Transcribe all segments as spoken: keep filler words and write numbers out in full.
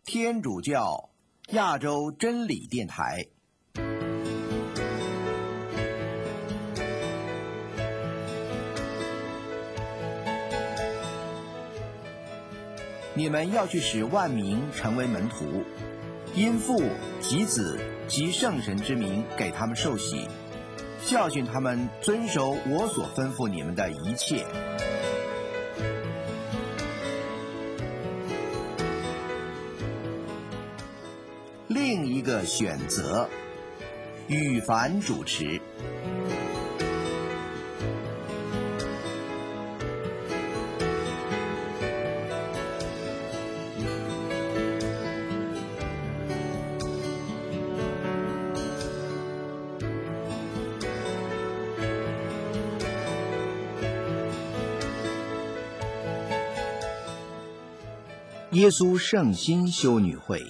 天主教亚洲真理电台。你们要去使万民成为门徒，因父及子及圣神之名给他们受洗，教训他们遵守我所吩咐你们的一切。另一个选择，羽凡主持。耶稣圣心修女会。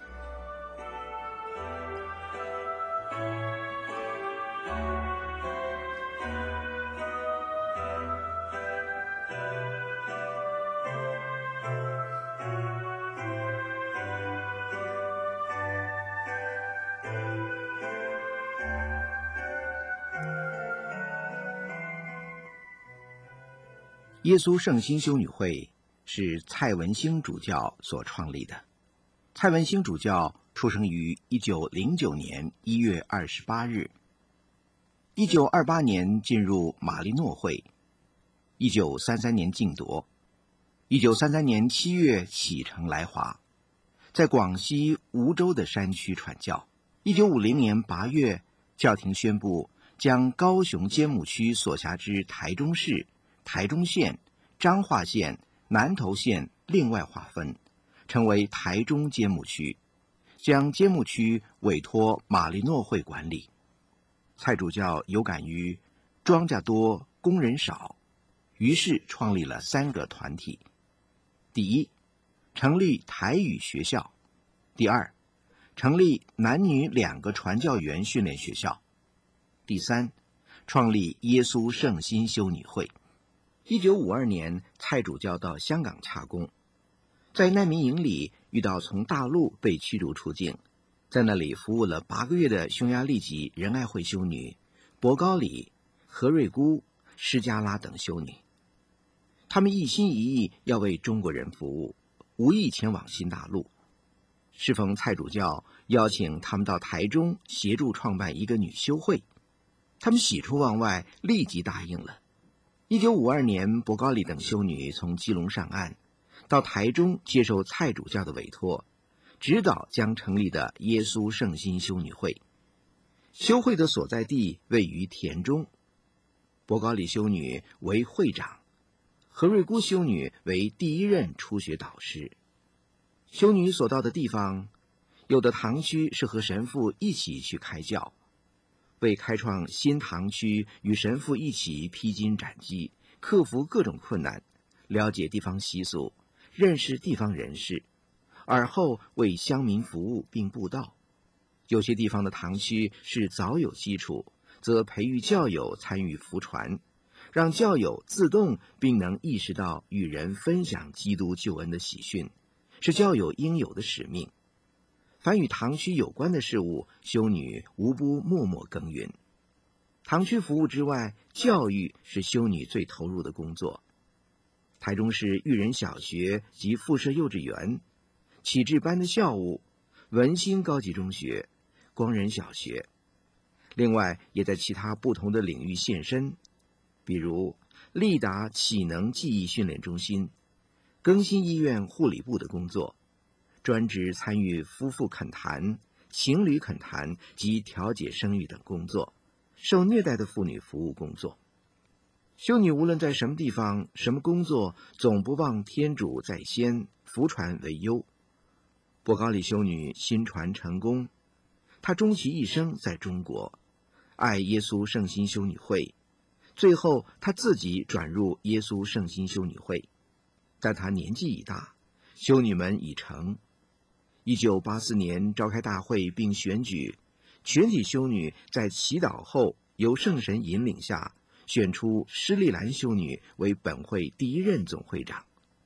耶稣圣心修女会是蔡文兴主教所创立的。蔡文兴主教出生于一九零九年一月二十八日，一九二八年进入马利诺会，一九三三年晋铎，一九三三年七月启程来华，在广西梧州的山区传教。一九五零年八月，教廷宣布将高雄监牧区所辖之台中市、台中县、彰化县、南投县另外划分，成为台中监牧区，将监牧区委托马利诺会管理。蔡主教有感于庄稼多工人少，于是创立了三个团体。第一，成立台语学校；第二，成立男女两个传教员训练学校；第三，创立耶稣圣心修女会。一九五二年，蔡主教到香港插工，在难民营里遇到从大陆被驱逐出境，在那里服务了八个月的匈牙利籍仁爱会修女博高里、何瑞姑、施加拉等修女。他们一心一意要为中国人服务，无意前往新大陆。适逢蔡主教邀请他们到台中协助创办一个女修会，他们喜出望外，立即答应了。一九五二年，博高里等修女从基隆上岸，到台中接受蔡主教的委托，指导将成立的耶稣圣心修女会。修会的所在地位于田中，博高里修女为会长，何瑞姑修女为第一任初学导师。修女所到的地方，有的堂区是和神父一起去开教，为开创新堂区，与神父一起披荆斩棘，克服各种困难，了解地方习俗，认识地方人士，而后为乡民服务并布道。有些地方的堂区是早有基础，则培育教友参与福传，让教友自动并能意识到与人分享基督救恩的喜讯，是教友应有的使命。凡与堂区有关的事物，修女无不默默耕耘。堂区服务之外，教育是修女最投入的工作。台中市育人小学及附设幼稚园、启智班的校务、文心高级中学、光仁小学，另外也在其他不同的领域现身，比如立达启能记忆训练中心、更新医院护理部的工作，专职参与夫妇恳谈、情侣恳谈及调解生育等工作，受虐待的妇女服务工作。修女无论在什么地方、什么工作，总不忘天主在先，福传为优。博高里修女新传成功，她终其一生在中国，爱耶稣圣心修女会，最后她自己转入耶稣圣心修女会。但她年纪已大，修女们已成。一九八四年召开大会并选举，全体修女在祈祷后，由圣神引领下，选出施丽兰修女为本会第一任总会长。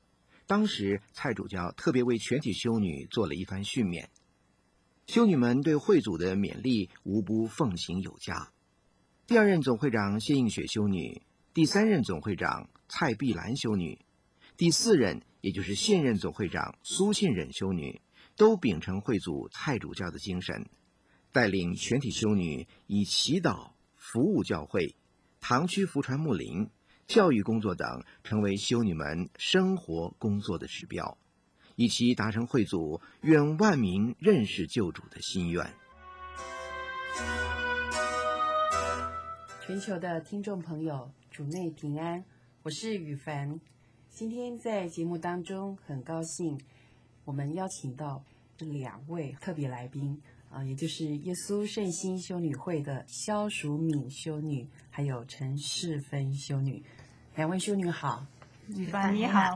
当时蔡主教特别为全体修女做了一番训勉，修女们对会祖的勉励无不奉行有加。第二任总会长谢映雪修女，第三任总会长蔡碧兰修女，第四任也就是现任总会长苏信忍修女，都秉承会祖蔡主教的精神，带领全体修女以祈祷、服务教会、堂区福传牧灵、教育工作等成为修女们生活工作的指标，以期达成会祖愿万民认识救主的心愿。 全球的听众朋友，主内平安，我是雨凡。今天在节目当中，很高兴我们邀请到两位特别来宾啊、呃，也就是耶稣圣心修女会的萧淑敏修女，还有陈世芬修女。两位修女好。 雨凡你好。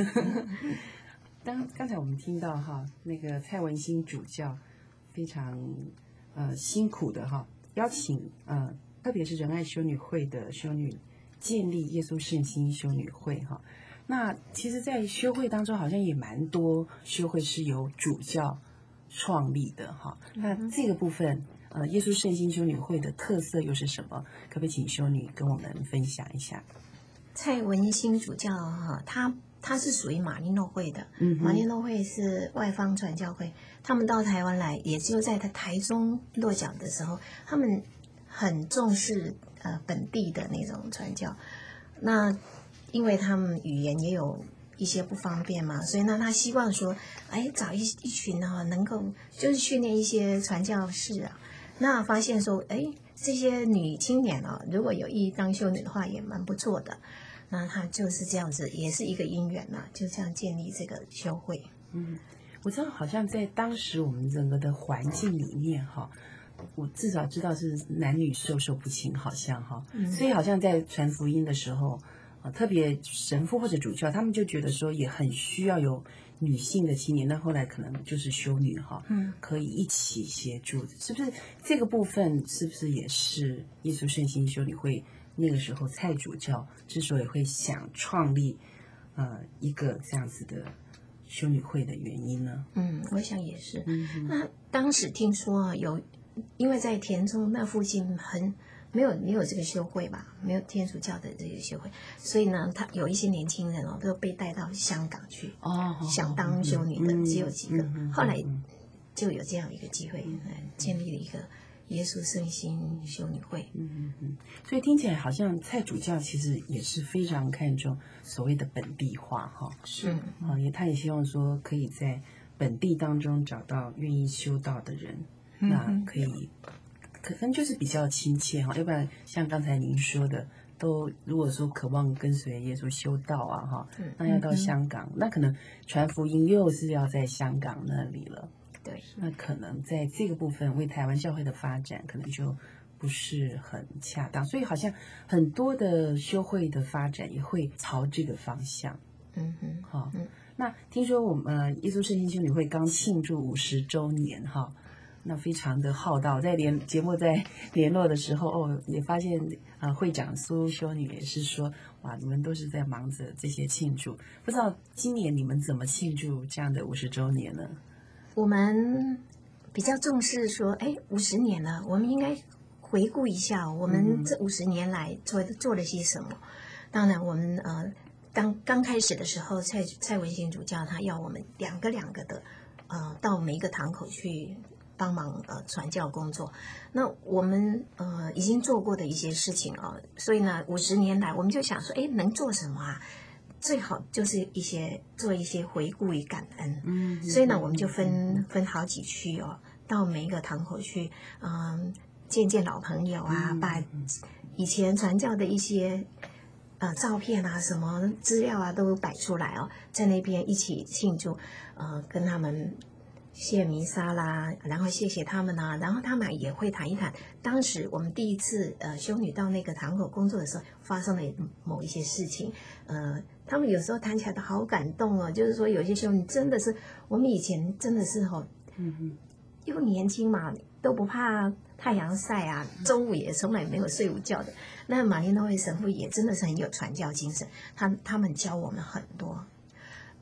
当刚才我们听到哈，那个蔡文馨主教非常呃辛苦的哈，邀请呃。特别是仁爱修女会的修女建立耶稣圣心修女会哈，那其实在修会当中好像也蛮多修会是由主教创立的哈，那这个部分呃耶稣圣心修女会的特色又是什么？可不可以请修女跟我们分享一下？ 蔡文馨主教哈，他他是属于马利诺会的， 嗯， 马利诺会是外方传教会，他们到台湾来，也就在他台中落脚的时候，他们很重视呃本地的那种传教，那因为他们语言也有一些不方便嘛，所以呢，他希望说，哎，找一一群啊，能够就是训练一些传教士啊。那发现说，哎，这些女青年啊，如果有意当修女的话，也蛮不错的。那他就是这样子，也是一个因缘呐、啊，就这样建立这个修会。 嗯，我知道好像在当时我们整个的环境里面哈。我至少知道是男女授受不亲，好像哈、嗯，所以好像在传福音的时候，呃，特别神父或者主教，他们就觉得说也很需要有女性的青年，那后来可能就是修女哈，嗯，可以一起协助，是不是这个部分是不是也是耶稣圣心修女会那个时候蔡主教之所以会想创立呃一个这样子的修女会的原因呢？ 嗯，我想也是。 嗯， 那当时听说有。因为在田中那附近很没有没有这个修会吧，没有天主教的这个修会，所以呢，他有一些年轻人哦，都被带到香港去哦， 想当修女的、嗯、只有几个、 嗯， 后来就有这样一个机会，嗯、建立了一个耶稣圣心修女会。 嗯嗯嗯，所以听起来好像蔡主教其实也是非常看重所谓的本地化哈， 是啊，也他也希望说可以在本地当中找到愿意修道的人。那可以，可能就是比较亲切哈，要不然像刚才您说的，都如果说渴望跟随耶稣修道啊哈，那要到香港，那可能传福音又是要在香港那里了。 对， 那可能在这个部分为台湾教会的发展，可能就不是很恰当，所以好像很多的修会的发展也会朝这个方向。 嗯哼， 好，那听说我们呃耶稣圣心修女会刚庆祝五十周年哈。那非常的浩大，在联节目在联络的时候，哦，也发现啊、呃，会长苏修女也是说，哇，你们都是在忙着这些庆祝，不知道今年你们怎么庆祝这样的五十周年呢？ 我们比较重视说，哎，五十年了，我们应该回顾一下我们这五十年来做做了些什么。嗯、当然，我们呃，刚刚开始的时候，蔡蔡文馨主教他要我们两个两个的，呃，到每一个堂口去。帮忙呃传教工作，那我们呃已经做过的一些事情哦，所以呢五十年来我们就想说，哎，能做什么啊？最好就是一些做一些回顾与感恩，嗯，所以呢我们就分分好几区哦，到每一个堂口去，嗯、呃，见见老朋友啊，嗯、把以前传教的一些呃照片啊、什么资料啊都摆出来哦，在那边一起庆祝，呃，跟他们。谢弥撒啦，然后谢谢他们啊，然后他们也会谈一谈当时我们第一次呃修女到那个堂口工作的时候发生的某一些事情，呃，他们有时候谈起来都好感动哦，就是说有些修女真的是我们以前真的是哦，嗯嗯，又年轻嘛，都不怕太阳晒啊，中午也从来没有睡午觉的。那马利诺会神父也真的是很有传教精神，他他们教我们很多。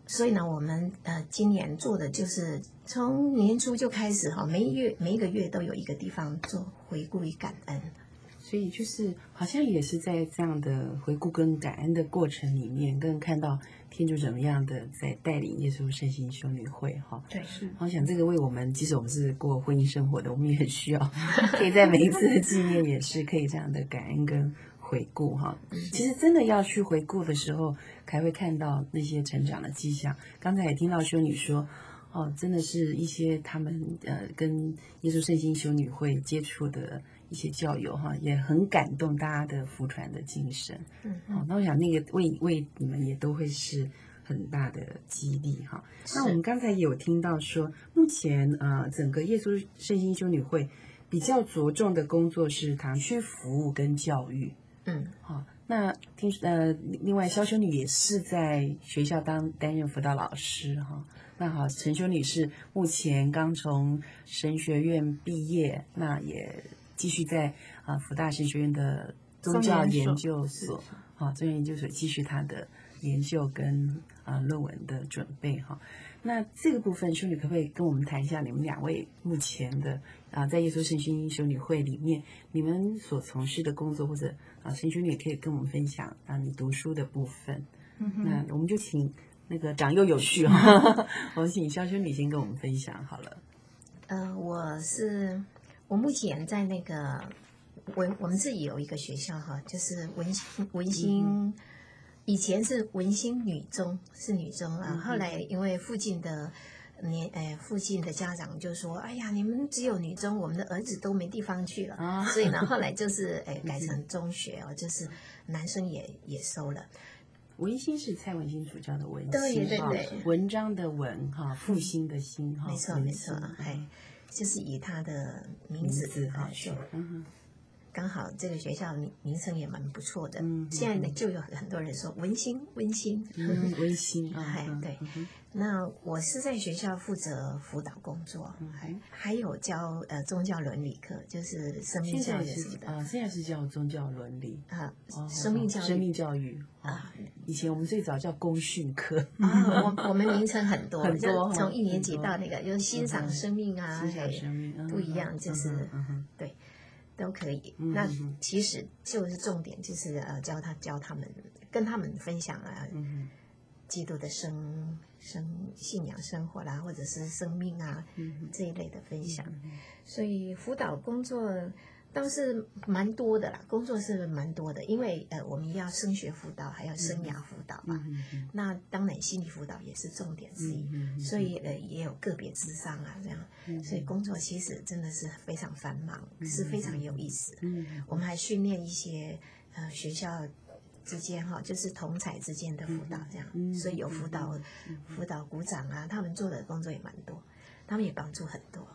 所以呢，我们呃今年做的就是从年初就开始哈，每一月每一个月都有一个地方做回顾与感恩。 所以就是好像也是在这样的回顾跟感恩的过程里面，更看到天主怎么样的在带领耶稣圣心修女会哈。 对，是。 我想这个为我们，即使我们是过婚姻生活的，我们也很需要，可以在每一次的纪念也是可以这样的感恩跟回顾哈。其实真的要去回顾的时候，才会看到那些成长的迹象。刚才也听到修女说，哦，真的是一些他们呃跟耶稣圣心修女会接触的一些教友哈，也很感动大家的福传的精神。嗯，好、哦，那我想那个为为你们也都会是很大的激励哈。那我们刚才也有听到说，目前呃整个耶稣圣心修女会比较着重的工作是堂区服务跟教育。嗯，好、哦，那听呃另外肖修女也是在学校当担任辅导老师哈。哦，那好，陈修女是目前刚从神学院毕业，那也继续在啊辅大神学院的宗教研究所，啊宗教研究所继续她的研究跟啊论文的准备哈。那这个部分，修女可不可以跟我们谈一下你们两位目前的啊在耶稣圣心修女会里面，你们所从事的工作，或者啊陈修女也可以跟我们分享啊你读书的部分。嗯，那我们就请那个长幼有序哈，我请肖修女先跟我们分享好了。 呃，我是我目前在那个文我们自己有一个学校哈，就是文心文心。嗯，以前是文心女中，是女中啊。后来因为附近的年，呃，附近的家长就说：“哎呀，你们只有女中，我们的儿子都没地方去了。啊”所以呢，后来就是哎改成中学哦，就是男生也也收了。 文心是蔡文心主教的文心， 对对对， 文章的文哈，复兴的兴哈， 没错没错，哎，就是以他的名字哈， 嗯。刚好这个学校名名称也蛮不错的，嗯，现在呢就有很多人说温馨温馨， 嗯，温馨， 哎，对。那我是在学校负责辅导工作，还还有教呃宗教伦理课，就是生命教育什么的啊。现在是教宗教伦理啊，生命教育， 生命教育啊。以前我们最早叫公训课啊，我我们名称很多， 很多， 从一年级到那个就是欣赏生命啊， 欣赏生命不一样，就是对。都可以， 嗯、 那其实就是重点，就是呃教他教他们，跟他们分享啊，嗯、基督的生生信仰生活啦，或者是生命啊、嗯、这一类的分享。嗯、所以辅导工作倒是蛮多的啦，工作是蛮多的，因为呃我们要升学辅导，还要生涯辅导嘛。嗯嗯、那当然心理辅导也是重点之一，嗯、所以呃也有个别諮商啊这样，嗯、所以工作其实真的是非常繁忙，嗯、是非常有意思。嗯、我们还训练一些呃学校之间哈，就是同侪之间的辅导这样，嗯、所以有辅导、嗯、辅导股长啊，他们做的工作也蛮多，他们也帮助很多。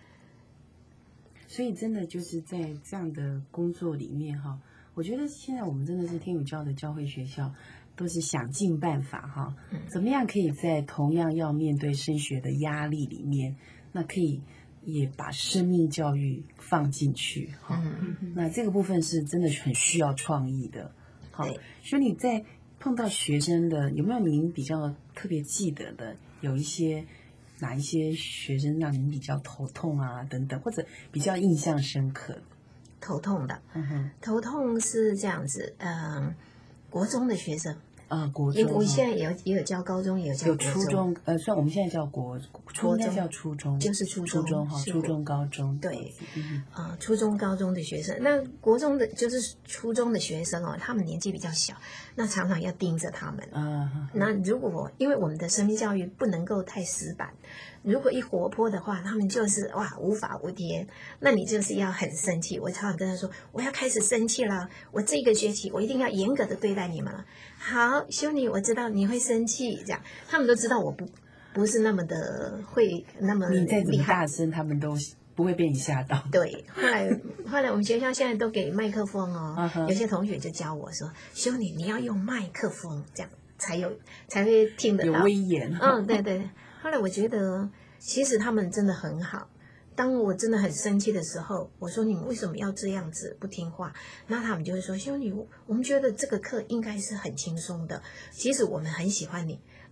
所以真的就是在这样的工作里面哈，我觉得现在我们真的是天主教的教会学校，都是想尽办法哈，怎么样可以在同样要面对升学的压力里面，那可以也把生命教育放进去哈。嗯、那这个部分是真的很需要创意的。好，所以你在碰到学生的，有没有您比较特别记得的，有一些？哪一些学生让你比较头痛啊？等等，或者比较印象深刻？ 头痛的， 嗯哼， 头痛是这样子，嗯、呃，国中的学生啊，国中， 我现在也有也有教高中，也有教有初中，呃，算我们现在叫国初中，叫初中， 就是初中， 初中哈，初中高中， 对，啊、呃，初中高中的学生，那国中的就是初中的学生哦，他们年纪比较小，那常常要盯着他们啊。那如果因为我们的生命教育不能够太死板。如果一活泼的话，他们就是哇无法无天，那你就是要很生气。我常常跟他说，我要开始生气了，我这个学期我一定要严格的对待你们了。好，修女，我知道你会生气，这样他们都知道我不不是那么的会那么厉害。 你再怎么大声，他们都不会被你吓到。 对，后来后来我们学校现在都给麦克风哦， uh-huh. 有些同学就教我说，修女你要用麦克风，这样才有才会听得到， 有威严。 嗯，对对。后来我觉得，其实他们真的很好。当我真的很生气的时候，我说你们为什么要这样子不听话？那他们就会说，修女，我们觉得这个课应该是很轻松的。其实我们很喜欢你，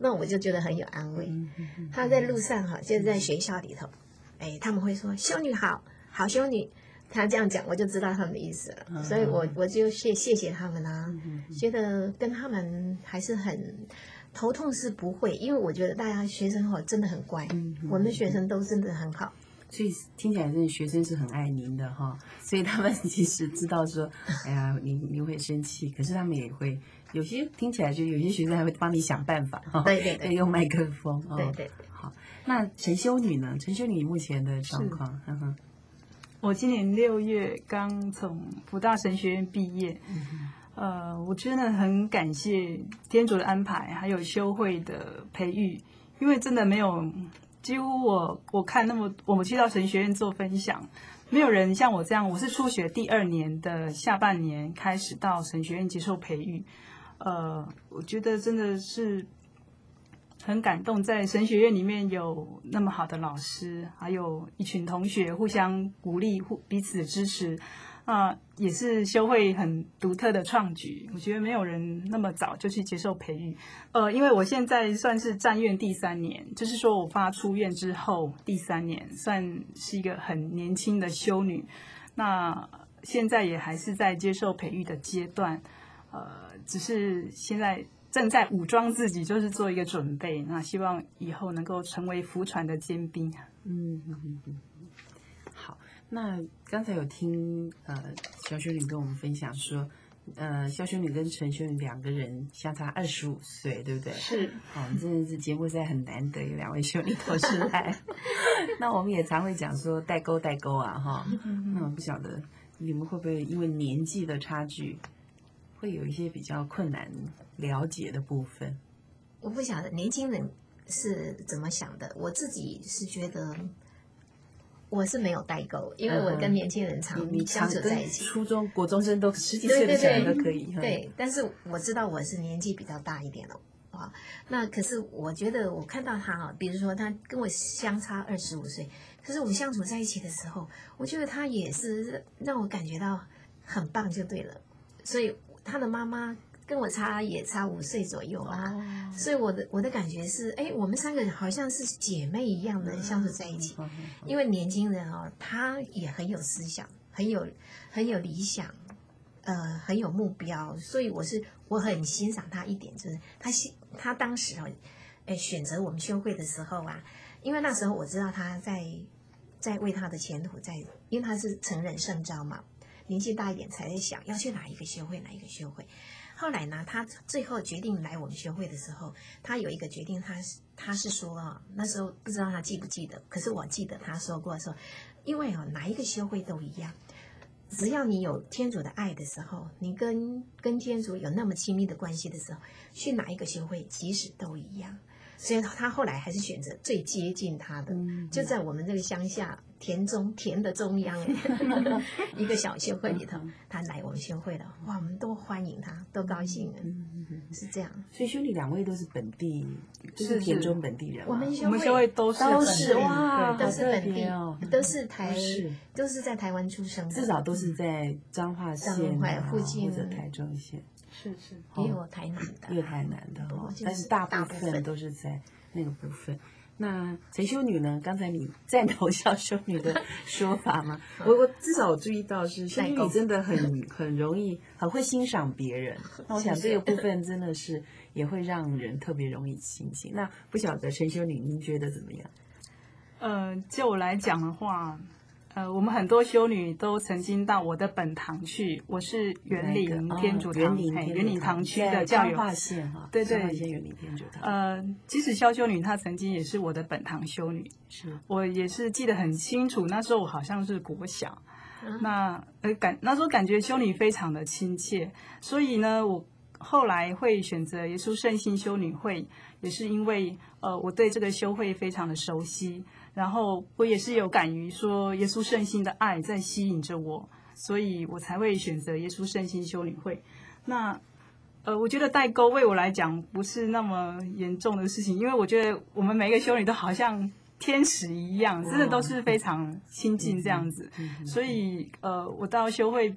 那我就觉得很有安慰。他在路上哈，就是在学校里头，哎，他们会说修女好，好修女。他这样讲，我就知道他们的意思了，嗯、所以我我就谢谢谢他们啊，嗯、觉得跟他们还是很头痛是不会，因为我觉得大家学生哦真的很乖，嗯、我们的学生都真的很好， 所以听起来真的学生是很爱您的哈，所以他们其实知道说，哎呀，你你会生气，可是他们也会有些听起来就有些学生还会帮你想办法哈， 对对对， 用麦克风， 哦、对对对， 好，那陈修女呢？陈修女目前的状况，呵呵。 我今年六月刚从福大神学院毕业，嗯、呃，我真的很感谢天主的安排，还有修会的培育，因为真的没有，几乎我我看那么，我们去到神学院做分享，没有人像我这样，我是初学第二年的下半年开始到神学院接受培育，呃，我觉得真的是很感动，在神学院里面有那么好的老师，还有一群同学互相鼓励、互彼此支持，啊、呃，也是修会很独特的创举。我觉得没有人那么早就去接受培育，呃，因为我现在算是站院第三年，就是说我发出院之后第三年，算是一个很年轻的修女。那现在也还是在接受培育的阶段，呃，只是现在正在武装自己，就是做一个准备。那希望以后能够成为福传的尖兵。 嗯嗯嗯嗯。好，那刚才有听呃肖修女跟我们分享说，呃肖修女跟陈修女两个人相差二十五岁，对不对？ 是。 好，真的是节目实在很难得有两位修女同时来。那我们也常会讲说代沟代沟啊哈。嗯、那我不晓得你们会不会因为年纪的差距，会有一些比较困难了解的部分？ 我不晓得年轻人是怎么想的，我自己是觉得我是没有代沟，因为我跟年轻人常相处在一起， 嗯、初中、国中生都十几岁的小孩都可以。 对, 对, 对, 对，但是我知道我是年纪比较大一点了啊。那可是我觉得我看到他啊，比如说他跟我相差二十五岁，可是我们相处在一起的时候，我觉得他也是让我感觉到很棒，就对了。所以他的妈妈跟我差也差五岁左右吧，哦、所以我的我的感觉是，哎，我们三个人好像是姐妹一样的相处在一起。嗯、因为年轻人哦，他也很有思想，很有很有理想，呃，很有目标，所以我是我很欣赏他一点，就是他他当时哦，哎，选择我们修会的时候啊，因为那时候我知道他在在为他的前途在，因为他是成人圣召嘛。年纪大一点才在想要去哪一个修会，哪一个修会。后来呢，他最后决定来我们修会的时候，他有一个决定，他他是说啊，那时候不知道他记不记得，可是我记得他说过说，因为啊哪一个修会都一样，只要你有天主的爱的时候，你跟跟天主有那么亲密的关系的时候，去哪一个修会其实都一样。所以他后来还是选择最接近他的，嗯、就在我们这个乡下田中田的中央一个小修会里头，他来我们修会了，哇，我们都欢迎他，都高兴了，嗯、是这样。 所以修女两位都是本地，就是田中本地人。 我们我们修会都是都是哇， 都是本地， 哦、 都是台都是在台湾出生的， 至少都是在彰化县、 啊、附近或者台中县。 是是， 也有台南的， 也有台南的哈、哦，但是大部分都是在那个部分。那陈修女呢？刚才你赞同肖修女的说法吗？我我至少我注意到是修女真的很很容易，很会欣赏别人。那我想这个部分真的是也会让人特别容易亲近。那不晓得陈修女您觉得怎么样？ 呃，就我来讲的话。呃，我们很多修女都曾经到我的本堂去，我是园林天主堂，园林堂区的教友， 县哈， 对对， 园林天主堂。 呃，即使肖修女她曾经也是我的本堂修女， 是我也是记得很清楚，那时候我好像是国小，嗯、那呃感那时候感觉修女非常的亲切，所以呢，我后来会选择耶稣圣心修女会，也是因为呃我对这个修会非常的熟悉。然后我也是有感于说耶稣圣心的爱在吸引着我，所以我才会选择耶稣圣心修女会。那呃，我觉得代沟对我来讲不是那么严重的事情，因为我觉得我们每一个修女都好像天使一样，真的都是非常亲近这样子。所以呃，我到修会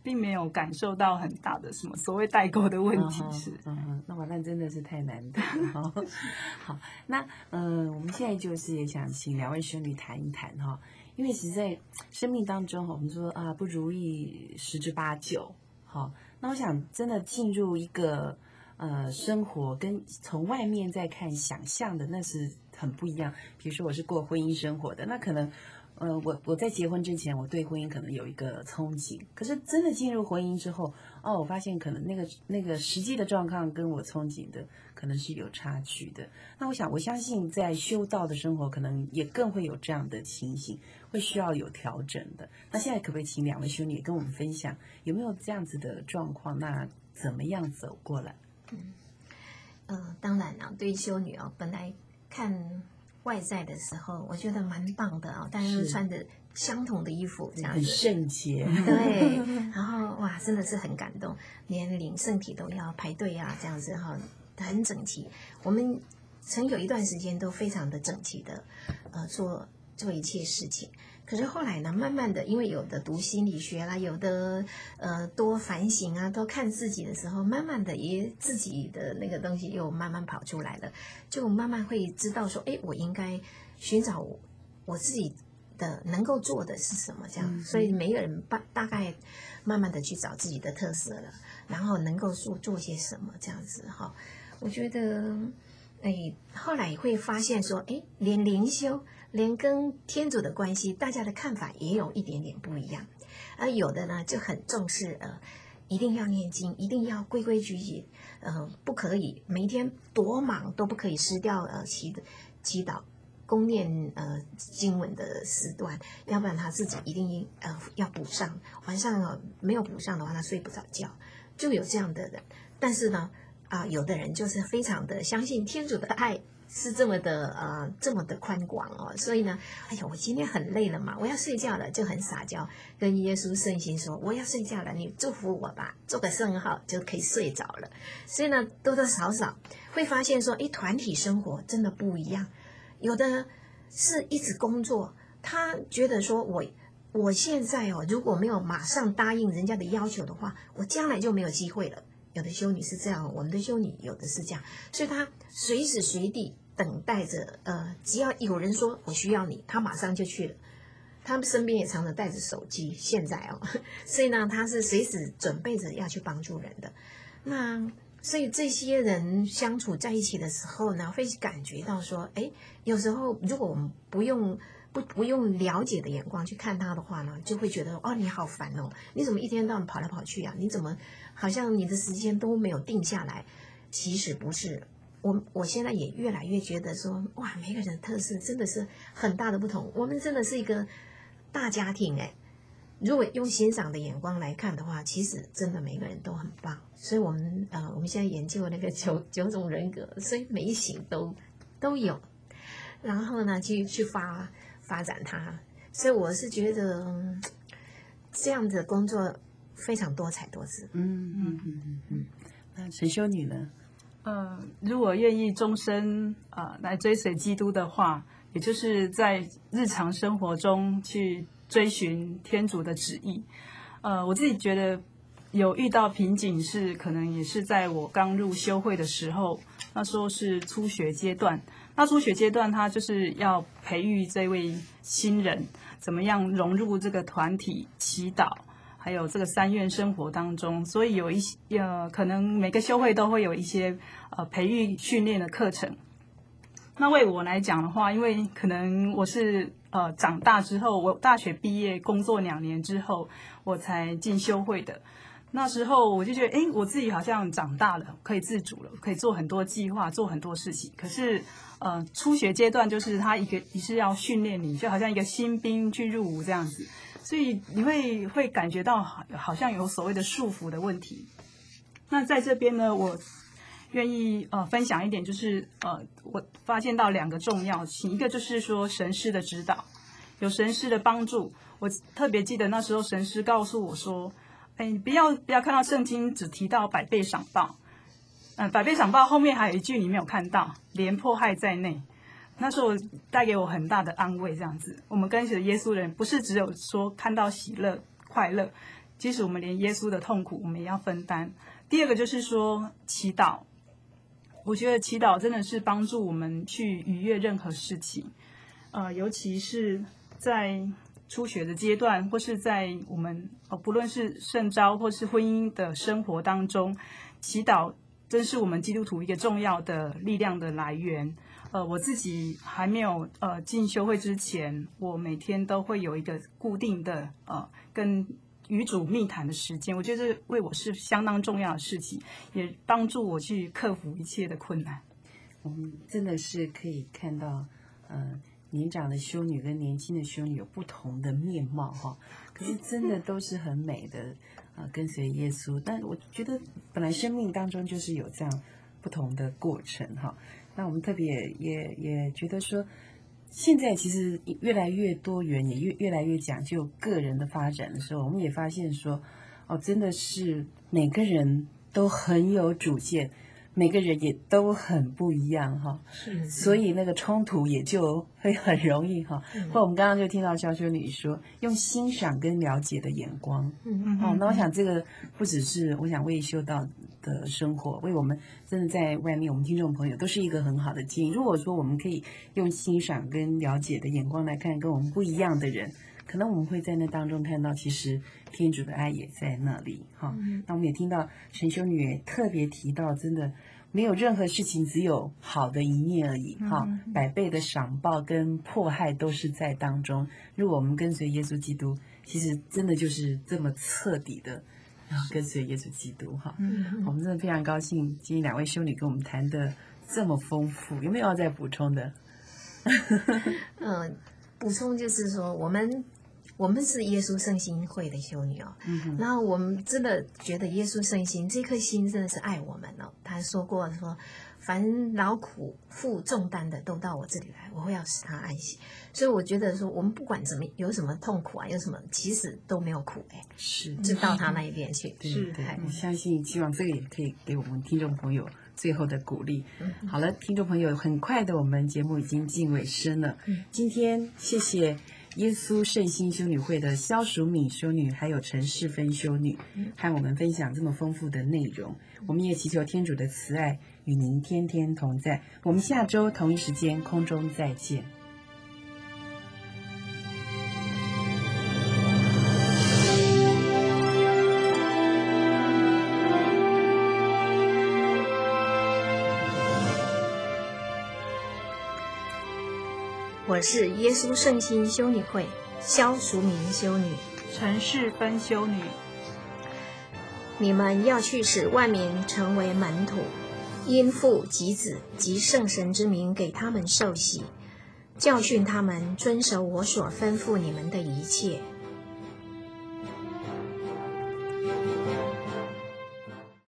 并没有感受到很大的什么所谓代沟的问题。是， 嗯嗯，那完蛋真的是太难得了哈。好，那嗯、呃，我们现在就是也想请两位修女谈一谈哈，因为其实在生命当中哈，我们说啊不如意十之八九，好，那我想真的进入一个呃生活，跟从外面再看想象的那是很不一样。比如说我是过婚姻生活的，那可能。呃，我我在结婚之前，我对婚姻可能有一个憧憬，可是真的进入婚姻之后，哦，我发现可能那个那个实际的状况跟我憧憬的可能是有差距的。那我想，我相信在修道的生活，可能也更会有这样的情形，会需要有调整的。那现在可不可以请两位修女跟我们分享，有没有这样子的状况？那怎么样走过来？ 嗯，呃，当然了，对修女哦，本来看。外在的时候，我觉得蛮棒的啊、哦，大家都穿着相同的衣服，这样子很圣洁。 对，然后哇，真的是很感动，连领圣体都要排队啊，这样子哈、哦，很整齐。我们曾有一段时间都非常的整齐的，呃，做做一切事情。可是后来呢，慢慢的，因为有的读心理学啦，有的呃多反省啊，多看自己的时候，慢慢的也自己的那个东西又慢慢跑出来了，就慢慢会知道说，哎，我应该寻找我我自己的能够做的是什么，这样。嗯、所以每个人大大概慢慢的去找自己的特色了，然后能够做做些什么这样子哈。我觉得，哎，后来会发现说，哎，连灵修。连跟天主的关系，大家的看法也有一点点不一样，而有的呢就很重视，呃，一定要念经，一定要规规矩矩，呃，不可以每天多忙都不可以失掉呃祈祈祷、公念呃经文的时段，要不然他自己一定呃要补上，晚上、呃、没有补上的话，他睡不着觉，就有这样的人。但是呢，啊、呃，有的人就是非常的相信天主的爱。是这么的呃，这么的宽广哦，所以呢，哎呀，我今天很累了嘛，我要睡觉了，就很撒娇，跟耶稣圣心说，我要睡觉了，你祝福我吧，做个圣号就可以睡着了。所以呢，多多少少会发现说，哎，团体生活真的不一样，有的是一直工作，他觉得说我我现在哦，如果没有马上答应人家的要求的话，我将来就没有机会了。有的修女是这样，我们的修女有的是这样，所以她随时随地等待着，呃，只要有人说我需要你，她马上就去了。他们身边也常常带着手机，现在哦，所以呢，她是随时准备着要去帮助人的。那所以这些人相处在一起的时候呢，会感觉到说，哎，有时候如果我们不用不不用了解的眼光去看他的话呢，就会觉得哦，你好烦哦，你怎么一天到晚跑来跑去啊？你怎么好像你的时间都没有定下来？其实不是，我我现在也越来越觉得说，哇，每个人的特色真的是很大的不同。我们真的是一个大家庭哎，如果用欣赏的眼光来看的话，其实真的每个人都很棒。所以我们呃，我们现在研究那个九九种人格，所以每一型都都有，然后呢，去去发发展它。所以我是觉得、嗯、这样的工作非常多彩多姿。 嗯嗯嗯嗯嗯。那陈修女呢？ 呃，如果愿意终身呃来追随基督的话，也就是在日常生活中去追寻天主的旨意。呃，我自己觉得有遇到瓶颈是，可能也是在我刚入修会的时候，那时候是初学阶段。那初学阶段，他就是要培育这位新人，怎么样融入这个团体祈祷，还有这个三愿生活当中。所以有一些呃，可能每个修会都会有一些呃培育训练的课程。那为我来讲的话，因为可能我是呃长大之后，我大学毕业工作两年之后，我才进修会的。那时候我就觉得，哎，我自己好像长大了，可以自主了，可以做很多计划，做很多事情。可是，呃，初学阶段就是他一个，你是要训练你，就好像一个新兵去入伍这样子，所以你会会感觉到好像有所谓的束缚的问题。那在这边呢，我愿意呃分享一点，就是呃，我发现到两个重要性，一个就是说神师的指导，有神师的帮助。我特别记得那时候神师告诉我说，哎，你不要不要看到圣经只提到百倍赏报，嗯、呃，百倍赏报后面还有一句你没有看到，连迫害在内。那时候带给我很大的安慰，这样子，我们跟随耶稣的人不是只有说看到喜乐快乐， 即使我们连耶稣的痛苦我们也要分担。第二个就是说祈祷，我觉得祈祷真的是帮助我们去逾越任何事情，呃，尤其是在初学的阶段，或是在我们呃不论是圣召或是婚姻的生活当中，祈祷真是我们基督徒一个重要的力量的来源。呃，我自己还没有呃进修会之前，我每天都会有一个固定的呃跟与主密谈的时间，我觉得这为我是相当重要的事情，也帮助我去克服一切的困难。 我们真的是可以看到，呃，年长的修女跟年轻的修女有不同的面貌哈，可是真的都是很美的，呃，跟随耶稣。但我觉得本来生命当中就是有这样不同的过程哈。那我们特别也也觉得说，现在其实越来越多元，也越越来越讲究个人的发展的时候，我们也发现说，哦，真的是每个人都很有主见，每个人也都很不一样哈， 是， 所以那个冲突也就会很容易哈。 嗯或我们刚刚就听到肖修女说，用欣赏跟了解的眼光， 嗯哦，那我想这个不只是我想为修道的生活，为我们真的在外面我们听众朋友都是一个很好的建议。如果说我们可以用欣赏跟了解的眼光来看跟我们不一样的人，可能我们会在那当中看到其实天主的爱也在那里哈。 嗯那我们也听到陈修女也特别提到，真的没有任何事情只有好的一面而已哈，百倍的赏报跟迫害都是在当中。如果我们跟随耶稣基督，其实真的就是这么彻底的跟随耶稣基督哈。 嗯我们真的非常高兴，今天两位修女跟我们谈的这么丰富，有没有要再补充的？ 嗯，补充就是说，我们我们是耶稣圣心会的修女哦， 嗯然后我们真的觉得耶稣圣心这颗心真的是爱我们哦。他说过说，凡劳苦负重担的都到我这里来，我会要使他安息。所以我觉得说，我们不管怎么有什么痛苦啊，有什么其实都没有苦哎， 是， 就到他那一边去。 是对哎， 我相信，希望这个也可以给我们听众朋友最后的鼓励。好了，听众朋友，很快的，我们节目已经近尾声了。今天谢谢耶稣圣心修女会的萧淑敏修女，还有陈世芬修女，和我们分享这么丰富的内容。我们也祈求天主的慈爱与您天天同在。我们下周同一时间空中再见。 我是耶稣圣心修女会萧淑明修女。 陈世芬修女， 你们要去使万民成为门徒，因父及子及圣神之名给他们受洗，教训他们遵守我所吩咐你们的一切。